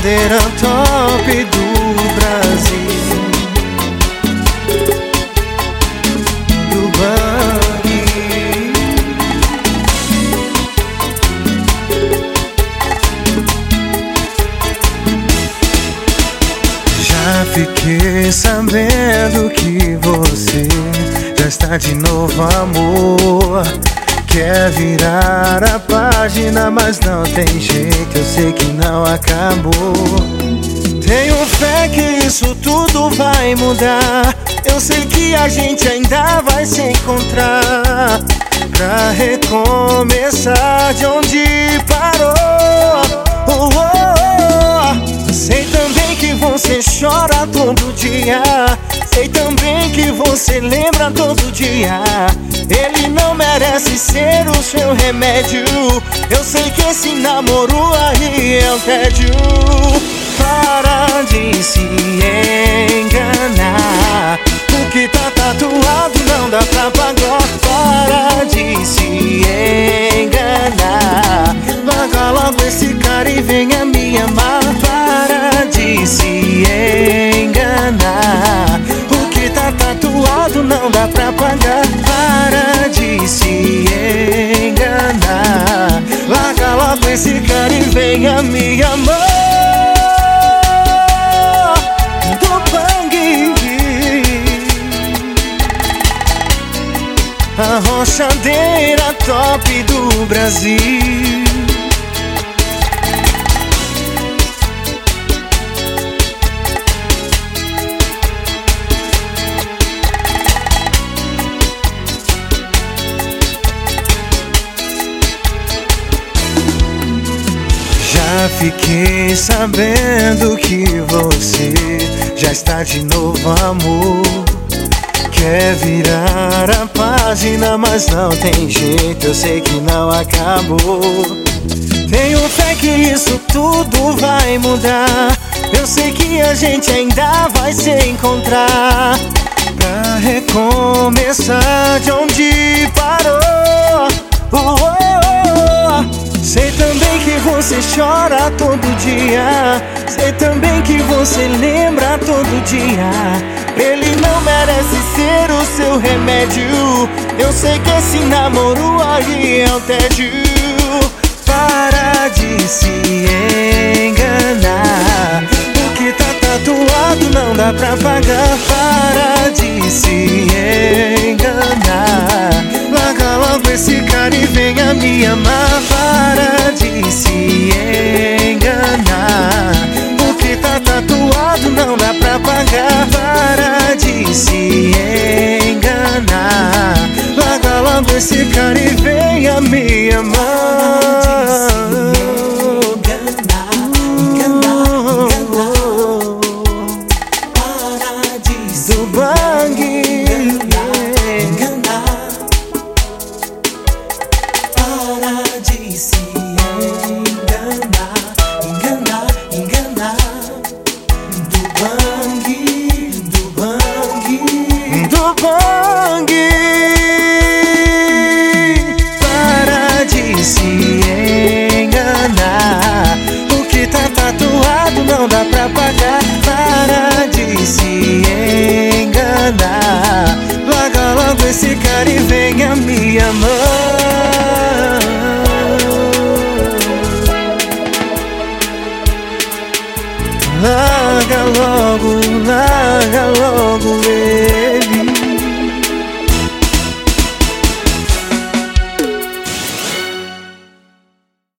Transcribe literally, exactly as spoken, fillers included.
roçadeira top do Brasil, do Bang. Já fiquei sabendo que você já está de novo, amor. Quer virar a página, mas não tem jeito, eu sei que não acabou. Tenho fé que isso tudo vai mudar, eu sei que a gente ainda vai se encontrar, pra recomeçar de onde parou. Oh, oh, oh. Sei também que você chora todo dia, sei também que você lembra todo dia. Ele não merece ser o seu remédio, eu sei que esse namoro aí é um tédio. Para de se enganar, o que tá tatuado não dá pra pagar. Para de se enganar, larga logo esse cara e venha me amar. Para de se enganar, o que tá tatuado não dá pra pagar. Para de se enganar, larga logo esse cara e venha me amar. Do Bang, a roçadeira top do Brasil. Já fiquei sabendo que você já está de novo, amor. Quer virar a página, mas não tem jeito, eu sei que não acabou. Tenho fé que isso tudo vai mudar, eu sei que a gente ainda vai se encontrar, pra recomeçar de onde parou. Oh, oh, oh. Sei também que você chora todo dia, sei também que você lembra todo dia. Ele não merece ser o seu remédio, eu sei que esse namoro aí é um tédio. Para de se enganar, o que tá tatuado não dá pra pagar. Para de se enganar, larga logo esse cara e venha me amar. Para de se enganar, o que tá tatuado não dá pra pagar. Para de se enganar, larga logo esse cara e venha me amar. Do Bang, para de se enganar, enganar, enganar. Do Bang, do Bang, do Bang. Para de se enganar, o que tá tatuado não dá pra pagar. Para de se enganar, larga logo esse cara e venha me amar. Larga logo, larga logo ele.